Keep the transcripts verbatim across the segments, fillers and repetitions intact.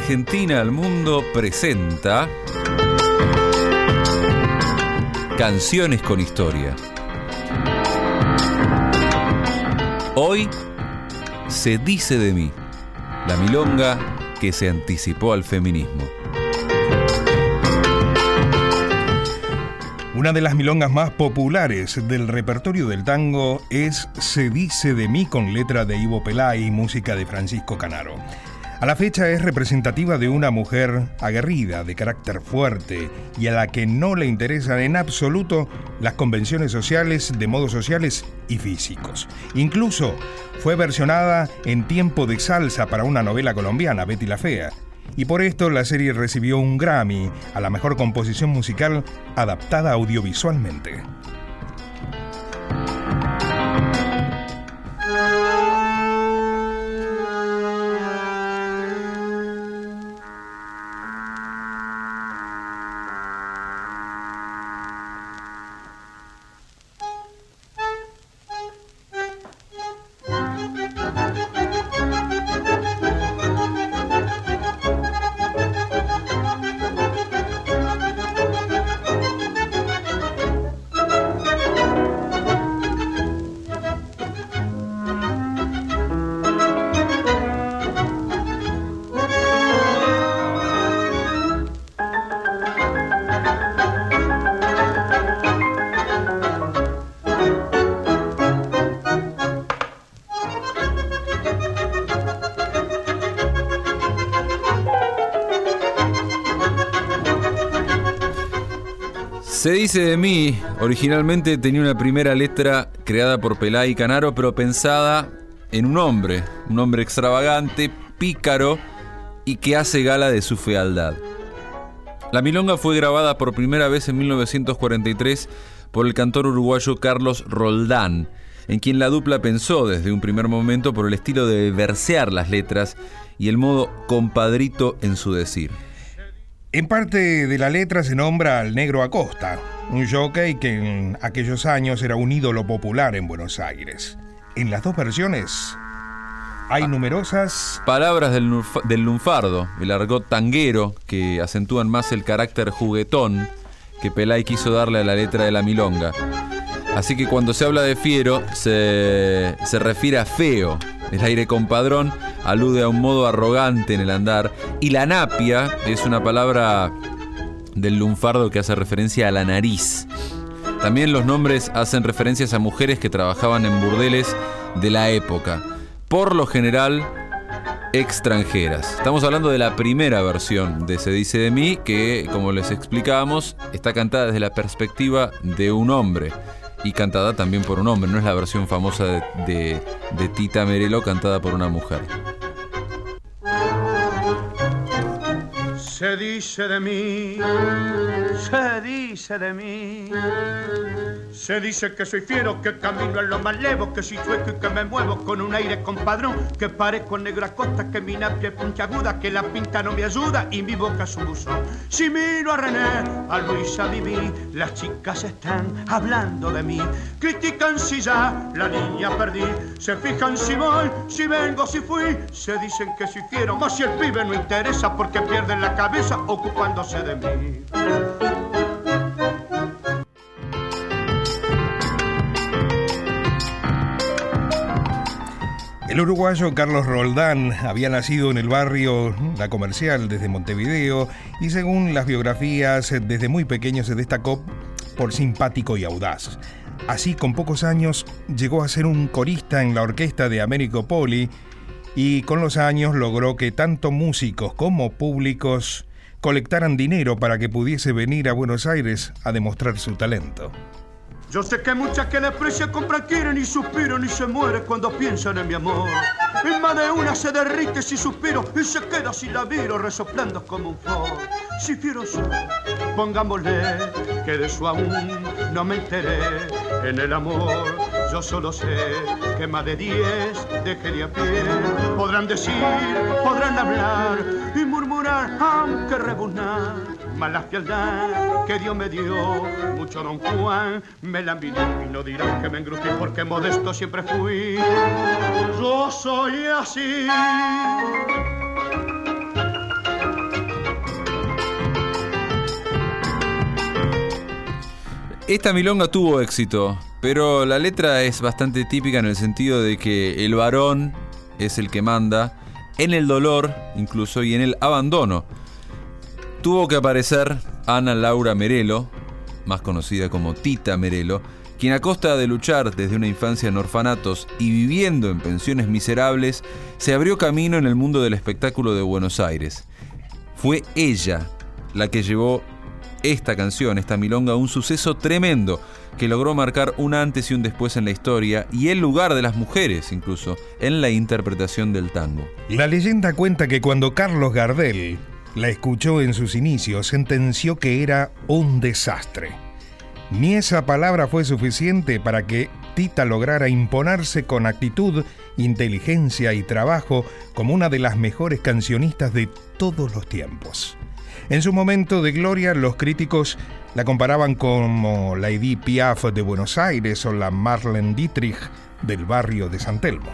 Argentina al Mundo presenta Canciones con Historia. Hoy, Se dice de mí, la milonga que se anticipó al feminismo. Una de las milongas más populares del repertorio del tango es Se dice de mí, con letra de Ivo Pelay y música de Francisco Canaro. A la fecha es representativa de una mujer aguerrida, de carácter fuerte y a la que no le interesan en absoluto las convenciones sociales, de modos sociales y físicos. Incluso fue versionada en tiempo de salsa para una novela colombiana, Betty la Fea. Y por esto la serie recibió un Grammy a la mejor composición musical adaptada audiovisualmente. Se dice de mí, originalmente tenía una primera letra creada por Pelay y Canaro, pero pensada en un hombre, un hombre extravagante, pícaro y que hace gala de su fealdad. La milonga fue grabada por primera vez en mil novecientos cuarenta y tres por el cantor uruguayo Carlos Roldán, en quien la dupla pensó desde un primer momento por el estilo de versear las letras y el modo compadrito en su decir. En parte de la letra se nombra al Negro Acosta, un jockey que en aquellos años era un ídolo popular en Buenos Aires. En las dos versiones hay ah, numerosas palabras del, nuf- del lunfardo, el argot tanguero, que acentúan más el carácter juguetón que Pelay quiso darle a la letra de la milonga. Así que cuando se habla de fiero, se, se refiere a feo. El aire compadrón alude a un modo arrogante en el andar. Y la napia es una palabra del lunfardo que hace referencia a la nariz. También los nombres hacen referencias a mujeres que trabajaban en burdeles de la época, por lo general extranjeras. Estamos hablando de la primera versión de Se dice de mí, que, como les explicábamos, está cantada desde la perspectiva de un hombre. Y cantada también por un hombre, no es la versión famosa de, de, de Tita Merelo cantada por una mujer. Se dice de mí, se dice de mí, se dice que soy fiero, que camino en lo más levo, que soy chueco y que me muevo con un aire compadrón, que parezco el Negro Acosta, que mi napia es puntiaguda, que la pinta no me ayuda y mi boca es un buzón. Si miro a René, a Luis, a Vivi, las chicas están hablando de mí, critican si ya la niña perdí, se fijan si voy, si vengo, si fui, se dicen que soy fiero, más si el pibe no interesa porque pierden la cabeza ocupándose de mí. El uruguayo Carlos Roldán había nacido en el barrio La Comercial desde Montevideo y, según las biografías, desde muy pequeño se destacó por simpático y audaz. Así, con pocos años, llegó a ser un corista en la orquesta de Américo Poli y con los años logró que tanto músicos como públicos colectaran dinero para que pudiese venir a Buenos Aires a demostrar su talento. Yo sé que muchas que desprecian compran, quieren y suspiran y se mueren cuando piensan en mi amor. Y más de una se derrite si suspiro y se queda si la miro resoplando como un flor. Si fiero soy, pongámosle que de eso aún no me enteré. En el amor yo solo sé que más de diez dejé a pie. Podrán decir, podrán hablar y murmurar, aunque rebuznar. Mas la fealdad que Dios me dio, mucho don Juan me la envidió. Y no dirán que me engrupí porque modesto siempre fui. Yo soy así. Esta milonga tuvo éxito, pero la letra es bastante típica en el sentido de que el varón es el que manda en el dolor, incluso, y en el abandono. Tuvo que aparecer Ana Laura Merelo, más conocida como Tita Merelo, quien a costa de luchar desde una infancia en orfanatos y viviendo en pensiones miserables, se abrió camino en el mundo del espectáculo de Buenos Aires. Fue ella la que llevó esta canción, esta milonga, a un suceso tremendo que logró marcar un antes y un después en la historia y el lugar de las mujeres, incluso, en la interpretación del tango. La leyenda cuenta que cuando Carlos Gardel la escuchó en sus inicios, sentenció que era un desastre. Ni esa palabra fue suficiente para que Tita lograra imponerse con actitud, inteligencia y trabajo como una de las mejores cancionistas de todos los tiempos. En su momento de gloria, los críticos la comparaban como la Edith Piaf de Buenos Aires o la Marlene Dietrich del barrio de San Telmo.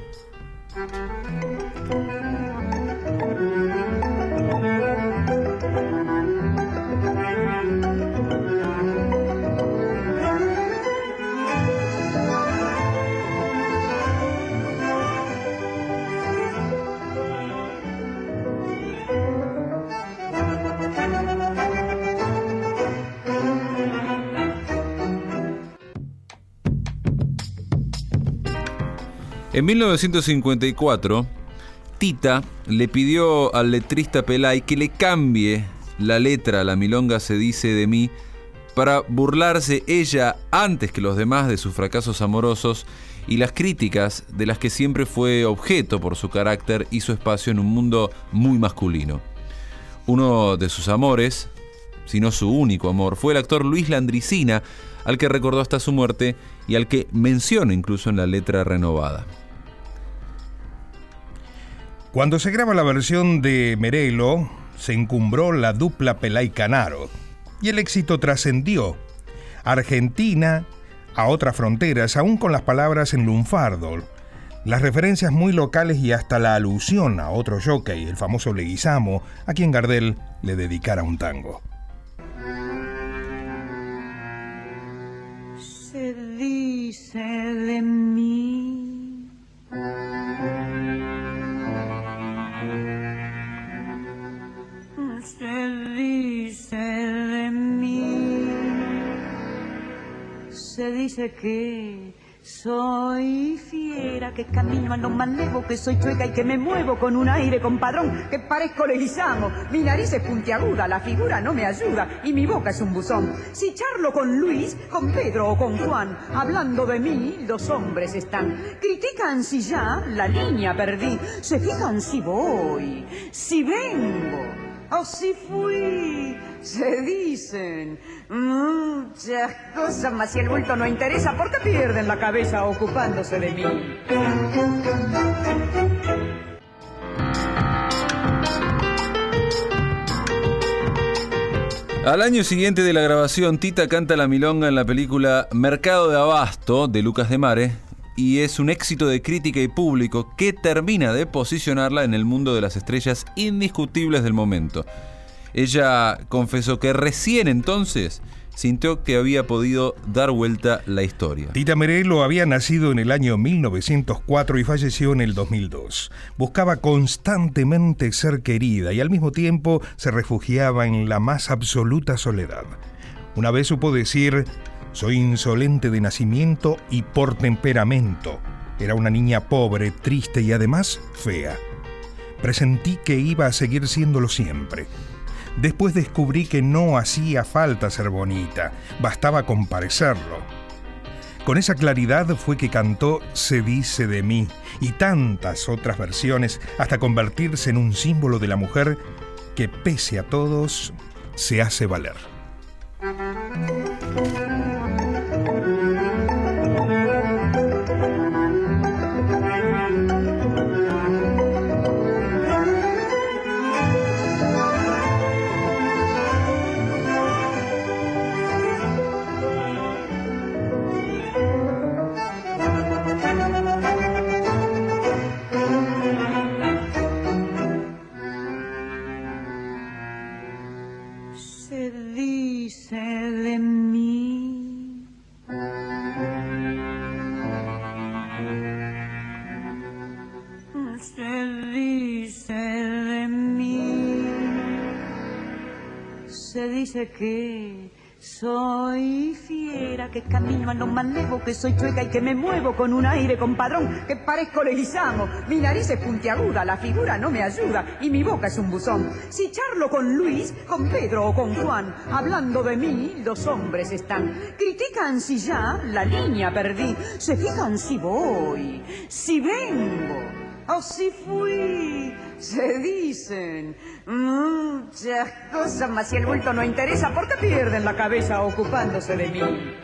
En mil novecientos cincuenta y cuatro, Tita le pidió al letrista Pelay que le cambie la letra a La milonga se dice de mí para burlarse ella antes que los demás de sus fracasos amorosos y las críticas de las que siempre fue objeto por su carácter y su espacio en un mundo muy masculino. Uno de sus amores, si no su único amor, fue el actor Luis Landricina, al que recordó hasta su muerte y al que menciona incluso en la letra renovada. Cuando se graba la versión de Merelo, se encumbró la dupla Pelay-Canaro y el éxito trascendió a Argentina, a otras fronteras, aún con las palabras en lunfardo, las referencias muy locales y hasta la alusión a otro jockey, el famoso Leguizamo, a quien Gardel le dedicara un tango. Se dice de mí, se dice de mí, se dice que soy fiera, que camino a lo malevo, que soy chueca y que me muevo con un aire compadrón, que parezco Leguizamo. Mi nariz es puntiaguda, la figura no me ayuda y mi boca es un buzón. Si charlo con Luis, con Pedro o con Juan, hablando de mí, los hombres están. Critican si ya la línea perdí, se fijan si voy, si vengo o si fui. Se dicen muchas cosas, mas si el bulto no interesa, ¿por qué pierden la cabeza ocupándose de mí? Al año siguiente de la grabación, Tita canta la milonga en la película Mercado de Abasto, de Lucas Demare, y es un éxito de crítica y público que termina de posicionarla en el mundo de las estrellas indiscutibles del momento. Ella confesó que recién entonces sintió que había podido dar vuelta la historia. Tita Merelo había nacido en el año mil novecientos cuatro y falleció en el dos mil dos. Buscaba constantemente ser querida y al mismo tiempo se refugiaba en la más absoluta soledad. Una vez supo decir: soy insolente de nacimiento y por temperamento. Era una niña pobre, triste y además fea. Presentí que iba a seguir siéndolo siempre. Después descubrí que no hacía falta ser bonita, bastaba con parecerlo. Con esa claridad fue que cantó Se dice de mí y tantas otras versiones hasta convertirse en un símbolo de la mujer que, pese a todos, se hace valer. Se dice de mí, Se dice que soy fiera, que camino a lo más lejos, que soy chueca y que me muevo con un aire compadrón, que parezco Leguizamo. Mi nariz es puntiaguda, la figura no me ayuda y mi boca es un buzón. Si charlo con Luis, con Pedro o con Juan, hablando de mí, los hombres están. Critican si ya la línea perdí, se fijan si voy, si vengo o si fui. Se dicen muchas cosas, mas si el bulto no interesa, ¿por qué pierden la cabeza ocupándose de mí?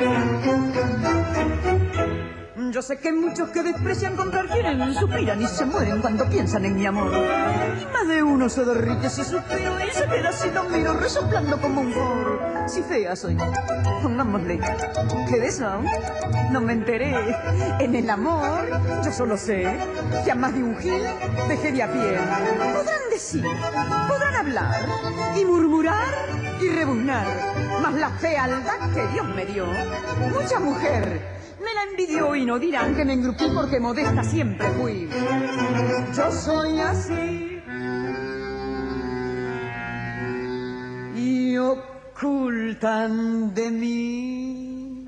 Yo sé que muchos que desprecian comprar quieren, suspiran y se mueren cuando piensan en mi amor. Y más de uno se derrite si suspiro y se queda si lo miro resoplando como un gorro. Si fea soy, pongámosle, que de eso no me enteré. En el amor yo solo sé que a más de un gil dejé de a pie. Podrán decir, podrán hablar y murmurar y rebuznar, mas la fealdad que Dios me dio, mucha mujer me la envidió y no dirán que me engrupí porque modesta siempre fui. Yo soy así y ocultan de mí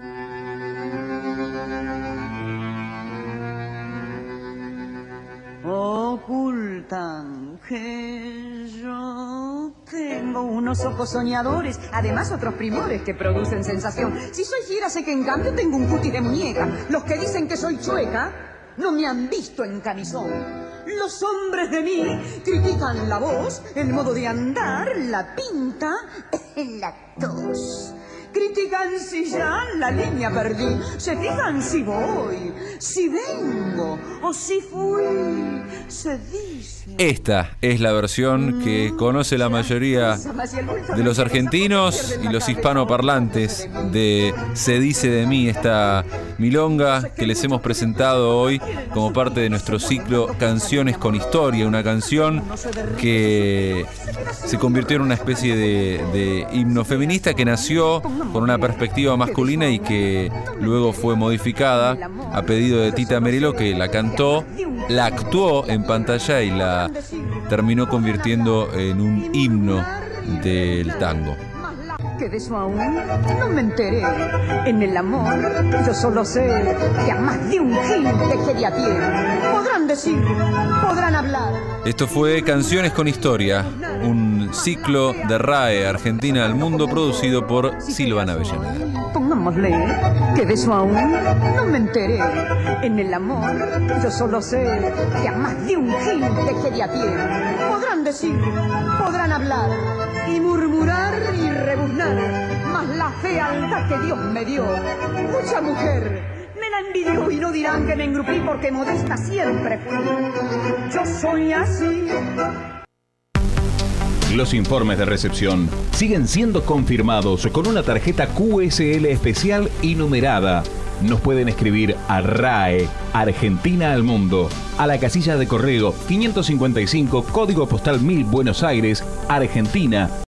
ocultan que yo tengo unos ojos soñadores, además otros primores que producen sensación. Si soy fiera sé que en cambio tengo un cutis de muñeca. Los que dicen que soy chueca no me han visto en camisón. Los hombres de mí critican la voz, el modo de andar, la pinta, la tos. Critican si ya la línea perdí, se fijan si voy, si vengo o si fui, se dice. Esta es la versión que conoce la mayoría de los argentinos y los hispanoparlantes de Se dice de mí, esta milonga que les hemos presentado hoy como parte de nuestro ciclo Canciones con Historia, una canción que se convirtió en una especie de, de himno feminista que nació con una perspectiva masculina y que luego fue modificada a pedido de Tita Merelo, que la cantó, la actuó en pantalla y la terminó convirtiendo en un himno del tango. Que de eso aún no me enteré. En el amor yo solo sé que a más de un gil dejé de a pie. Podrán decir, podrán hablar. Esto fue Canciones con Historia, un ciclo de R A E Argentina al Mundo producido por Silvana Avellaneda. Pongámosle que de eso aún no me enteré. En el amor yo solo sé que a más de un gil dejé de a pie. Podrán decir, podrán hablar y murmurar y rebuznar, mas la fealdad que Dios me dio, mucha mujer me la envidió y no dirán que me engrupí porque modesta siempre fui. Yo soy así. Los informes de recepción siguen siendo confirmados con una tarjeta Q S L especial y numerada. Nos pueden escribir a R A E Argentina al Mundo, a la casilla de correo quinientos cincuenta y cinco, código postal mil, Buenos Aires, Argentina.